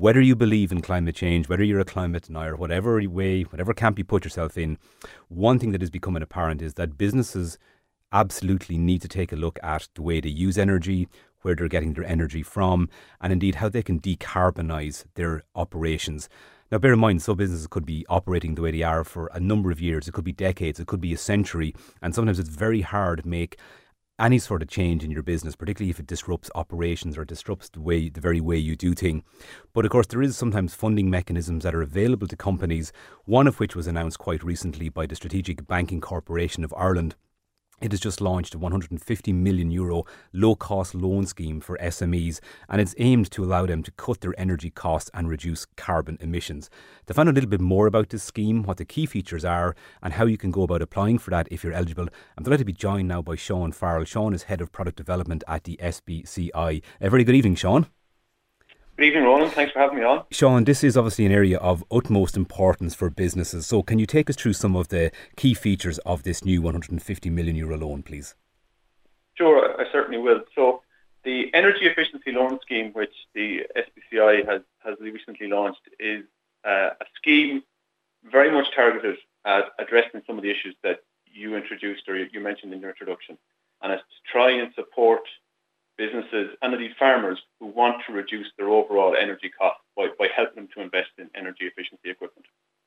whether you believe in climate change, whether you're a climate denier, whatever way, whatever camp you put yourself in, one thing that is becoming apparent is that businesses absolutely need to take a look at the way they use energy, where they're getting their energy from, and indeed how they can decarbonise their operations. Now, bear in mind, some businesses could be operating the way they are for a number of years. It could be decades. It could be a century. And sometimes it's very hard to make any sort of change in your business, particularly if it disrupts operations or disrupts the very way you do things. But of course, there is sometimes funding mechanisms that are available to companies, one of which was announced quite recently by the Strategic Banking Corporation of Ireland. It has just launched a €150 million low-cost loan scheme for SMEs, and it's aimed to allow them to cut their energy costs and reduce carbon emissions. To find out a little bit more about this scheme, what the key features are, and how you can go about applying for that if you're eligible, I'm delighted to be joined now by Sean Farrell. Sean is Head of Product Development at the SBCI. A very good evening, Sean. Good evening, Roland. Thanks for having me on. Sean, this is obviously an area of utmost importance for businesses. So can you take us through some of the key features of this new €150 million loan, please? Sure, I certainly will. So the Energy Efficiency Loan Scheme, which the SBCI has recently launched, is a scheme very much targeted at addressing some of the issues that you introduced or you mentioned in your introduction. And it's to try and support businesses and indeed farmers who want to reduce their overall energy costs by helping them to invest in energy efficiency equipment.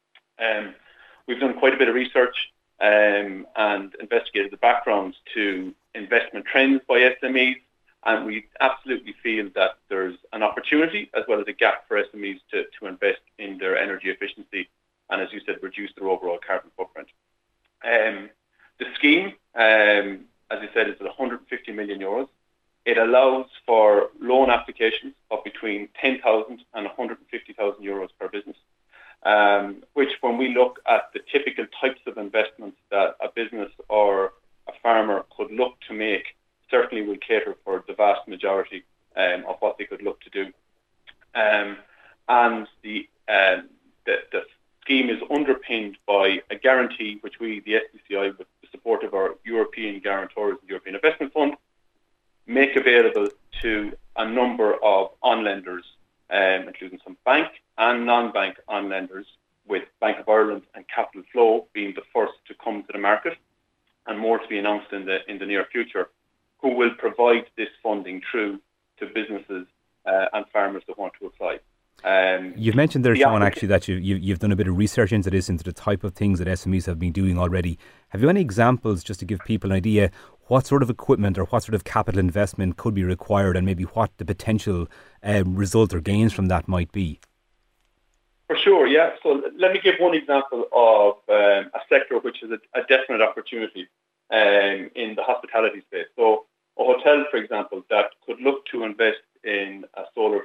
We've done quite a bit of research and investigated the backgrounds to investment trends by SMEs, and we absolutely feel that there's an opportunity as well as a gap for SMEs to invest in their energy efficiency and, as you said, reduce their overall carbon footprint. The scheme, as you said, is at €150 million. It allows for loan applications of between €10,000 and €150,000 per business, which when we look at the typical types of investments that a business or a farmer could look to make, certainly will cater for the vast majority of what they could look to do. And the scheme is underpinned by a guarantee which we, the SBCI, with the support of our European guarantors, the European Investment Fund, make available to a number of on-lenders, including some bank and non-bank on-lenders, with Bank of Ireland and Capital Flow being the first to come to the market, and more to be announced in the near future, who will provide this funding through to businesses and farmers that want to apply. You've mentioned there, Sean, actually, that you've done a bit of research into this, into the type of things that SMEs have been doing already. Have you any examples, just to give people an idea, what sort of equipment or what sort of capital investment could be required, and maybe what the potential result or gains from that might be? For sure, yeah. So let me give one example of a sector which is a definite opportunity in the hospitality space. So a hotel, for example, that could look to invest in a solar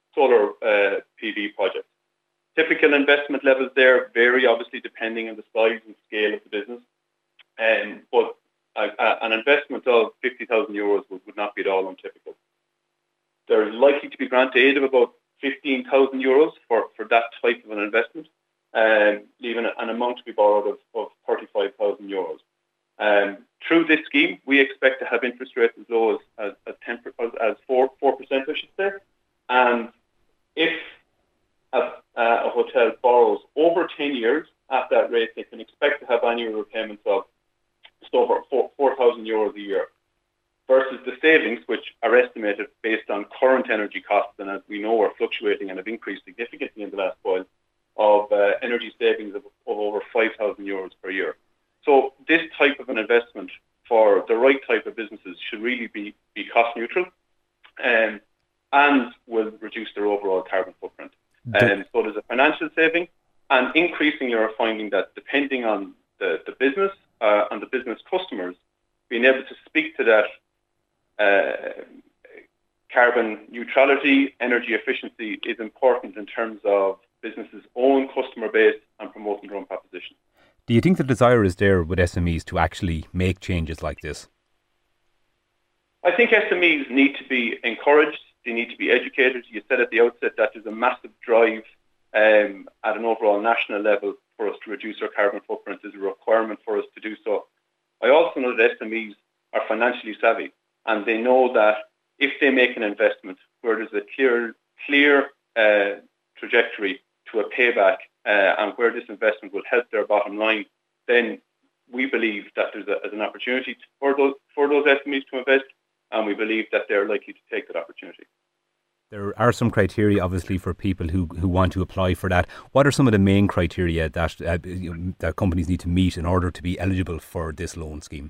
PV project. Typical investment levels there vary, obviously, depending on the size and scale of the business. But an investment of €50,000 would not be at all untypical. There's likely to be grant aid of about €15,000 for that type of an investment, leaving an amount to be borrowed of €35,000. Through this scheme, we expect to have interest rates as low as 4%, I should say. And if a hotel borrows over 10 years at that rate, they can expect to have annual repayments of just over €4,000 a year, versus the savings, which are estimated based on current energy costs, and as we know are fluctuating and have increased significantly in the last while, of energy savings of over €5,000 per year. So this type of an investment for the right type of businesses should really be cost neutral and will reduce their overall carbon footprint. So there's a financial saving, and increasingly we're finding that depending on the business and the business customers, being able to speak to that carbon neutrality, energy efficiency is important in terms of businesses' own customer base and promoting their own proposition. Do you think the desire is there with SMEs to actually make changes like this? I think SMEs need to be encouraged. They need to be educated. You said at the outset that there's a massive drive at an overall national level for us to reduce our carbon footprint. There's a requirement for us to do so. I also know that SMEs are financially savvy, and they know that if they make an investment where there's a clear trajectory to a payback and where this investment will help their bottom line, then we believe that there's an opportunity for those SMEs to invest, and we believe that they're likely to take that opportunity. There are some criteria, obviously, for people who want to apply for that. What are some of the main criteria that that companies need to meet in order to be eligible for this loan scheme?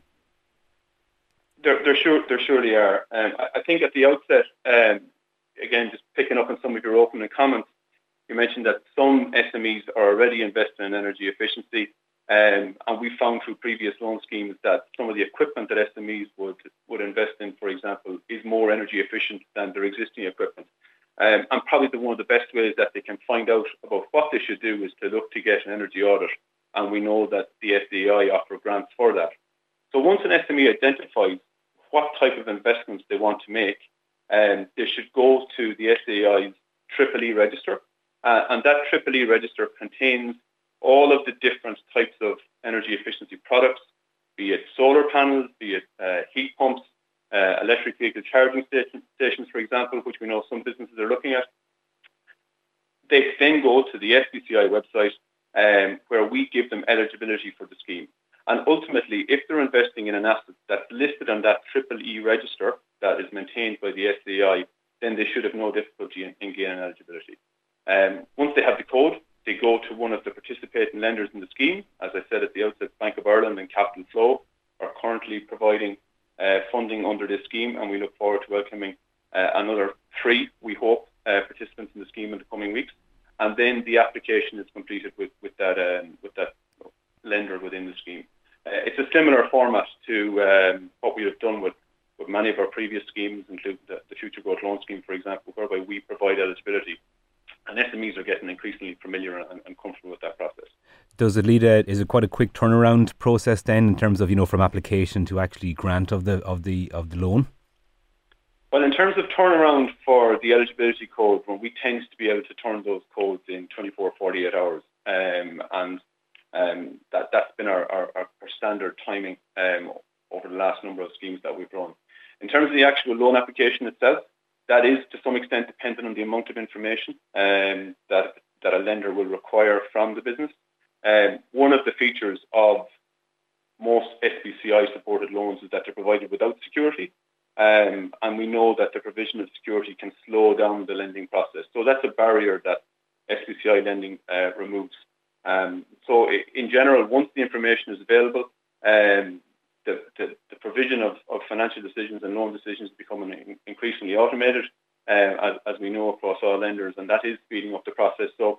There surely are. I think at the outset, again, just picking up on some of your opening comments, you mentioned that some SMEs are already investing in energy efficiency, and we found through previous loan schemes that some of the equipment that SMEs would invest in, for example, is more energy efficient than their existing equipment. And probably one of the best ways that they can find out about what they should do is to look to get an energy audit, and we know that the SDI offer grants for that. So once an SME identifies what type of investments they want to make, they should go to the SDI's EEE register, and that EEE register contains all of the different types of energy efficiency products, be it solar panels, be it heat pumps, electric vehicle charging stations, for example, which we know some businesses are looking at. They then go to the SBCI website where we give them eligibility for the scheme. And ultimately, if they're investing in an asset that's listed on that EEE register that is maintained by the SDI, then they should have no difficulty in gaining eligibility. Once they have the code, they go to one of the participating lenders in the scheme. As I said at the outset, Bank of Ireland and Capital Flow are currently providing funding under this scheme, and we look forward to welcoming another 3, we hope, participants in the scheme in the coming weeks. And then the application is completed with that lender within the scheme. It's a similar format to what we have done with many of our previous schemes, including the Future Growth Loan Scheme, for example, whereby we provide eligibility. And SMEs are getting increasingly familiar and comfortable with that process. Does it is it quite a quick turnaround process then, in terms of, from application to actually grant of the loan? Well, in terms of turnaround for the eligibility code, we tend to be able to turn those codes in 24, 48 hours. That's been our standard timing over the last number of schemes that we've run. In terms of the actual loan application itself, that is to some extent dependent on the amount of information that a lender will require from the business. One of the features of most SBCI-supported loans is that they're provided without security, and we know that the provision of security can slow down the lending process. So that's a barrier that SBCI lending removes. So in general, once the information is available, the provision of financial decisions and loan decisions is becoming increasingly automated, as we know across all lenders, and that is speeding up the process. So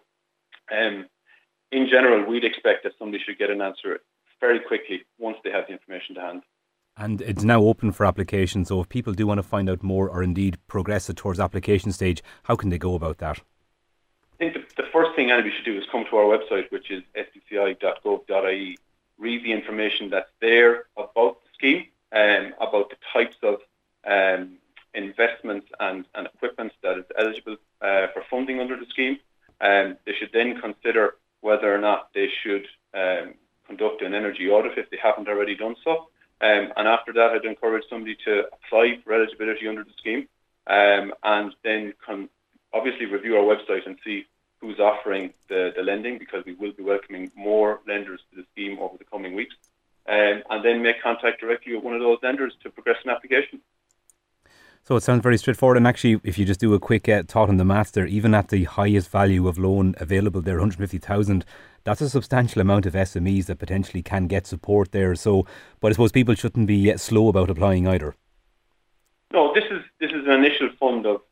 in general, we'd expect that somebody should get an answer very quickly once they have the information to hand. And it's now open for application, so if people do want to find out more or indeed progress it towards application stage, how can they go about that? I think the first thing anybody should do is come to our website, which is sbci.gov.ie, read the information that's there about the scheme, about the types of investments and equipment that is eligible for funding under the scheme. They should then consider whether or not they should conduct an energy audit if they haven't already done so. And after that, I'd encourage somebody to apply for eligibility under the scheme, and then obviously review our website and see who's offering the lending, because we will be welcoming more lenders to the scheme over the coming weeks, and then make contact directly with one of those lenders to progress an application. So it sounds very straightforward, and actually, if you just do a quick thought on the maths there, even at the highest value of loan available there, 150,000, that's a substantial amount of SMEs that potentially can get support there. So, but I suppose people shouldn't be slow about applying either. No, this is an initial fund of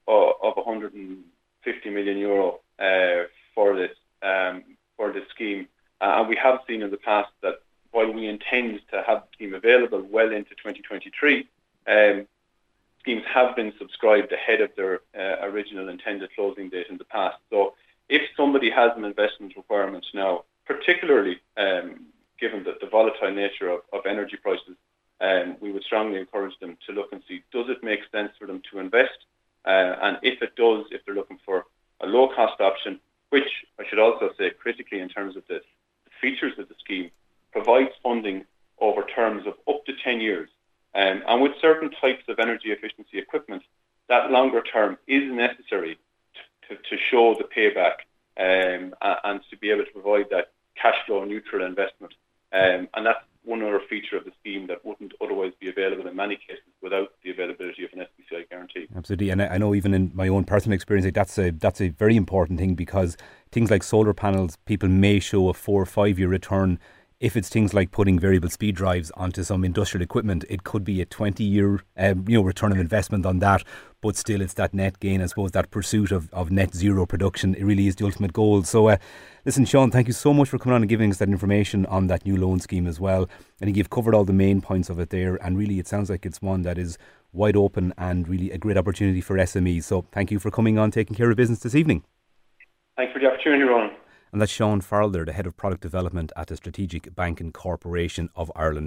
150 million euro for this scheme, and we have seen in the past that while we intend to have the scheme available well into 2023, schemes have been subscribed ahead of their original intended closing date in the past. So if somebody has an investment requirement now, particularly given the volatile nature of energy prices, we would strongly encourage them to look and see, does it make sense for them to invest? And if it does, if they're looking for a low-cost option, which I should also say critically in terms of the features of the scheme, provides funding over terms of up to 10 years. And with certain types of energy efficiency equipment, that longer term is necessary to show the payback and to be able to provide that cash flow neutral investment. And that's one other feature of the scheme that wouldn't otherwise be available in many cases without the availability of an SBCI guarantee. Absolutely, and I know even in my own personal experience, like that's a very important thing, because things like solar panels, people may show a 4 or 5 year return. If it's things like putting variable speed drives onto some industrial equipment, it could be a 20-year return of investment on that. But still, it's that net gain, I suppose, that pursuit of net zero production. It really is the ultimate goal. So, listen, Sean, thank you so much for coming on and giving us that information on that new loan scheme as well. I think you've covered all the main points of it there. And really, it sounds like it's one that is wide open and really a great opportunity for SMEs. So thank you for coming on, taking care of business this evening. Thanks for the opportunity, Ron. And that's Sean Farrell there, the Head of Product Development at the Strategic Banking Corporation of Ireland.